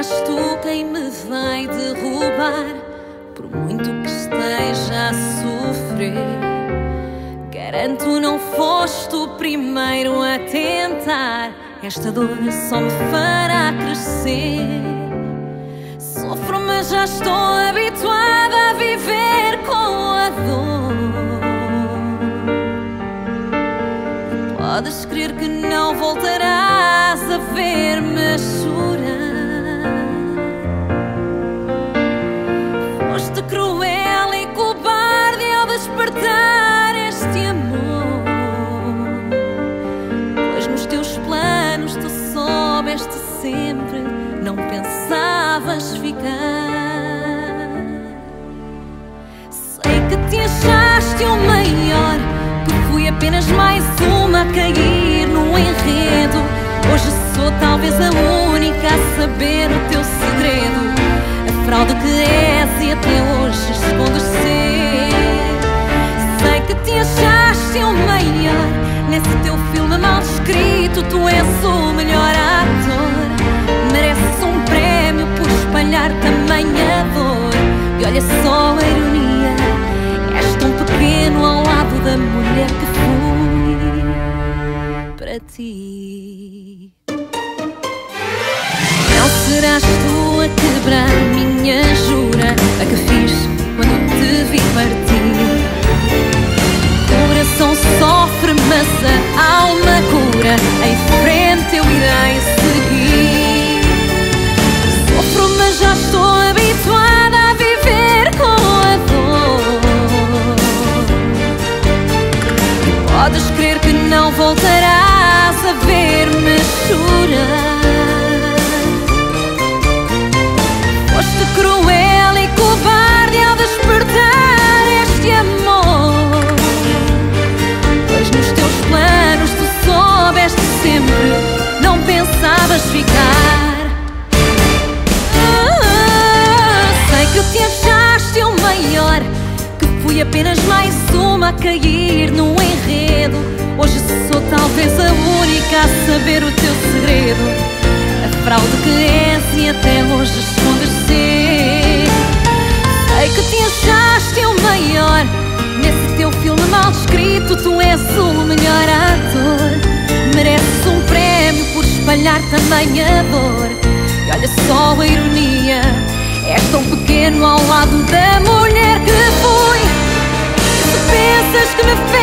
serás tu quem me vai derrubar, por muito que esteja a sofrer. Garanto, não foste o primeiro a tentar. Esta dor só me fará crescer. Sofro, mas já estou habituada a viver com a dor. Podes crer que não voltarás a ver-me chorar. Foste cruel e cobarde ao despertar este amor, pois nos teus planos tu soubeste sempre, não pensavas ficar. Sei que te achaste o maior, que fui apenas mais uma a cair no enredo. Hoje sou talvez a única a saber o teu segredo, a fraude que és e até hoje escondes ser. Sei que te achaste o maior, nesse teu filme mal escrito tu és o melhor ator. Mereces um prémio por espalhar tamanha dor. E olha só a ironia, és tão pequeno ao lado da mulher que fui para ti. Não serás tu a quebrar minha jura, a que fiz quando te vi partir. O coração sofre, mas a alma cura. Em frente eu irei seguir. Sofro, mas já estou habituada a viver com a dor. Podes crer que não voltarás a ver-me chorar. Foste cruel e cobarde ao despertar este amor, pois nos teus planos tu soubeste sempre, não pensavas ficar. Sei que te achaste o maior, que fui apenas mais uma a cair no enredo. Hoje sou talvez a única a saber o teu segredo, a fraude que és e até hoje escondes ser. Sei que te achaste o maior, nesse teu filme mal escrito tu és o melhor ator. Mereces um prémio por espalhar tamanha dor. E olha só a ironia, és tão pequeno ao lado da mulher que fui. Se pensas que me fez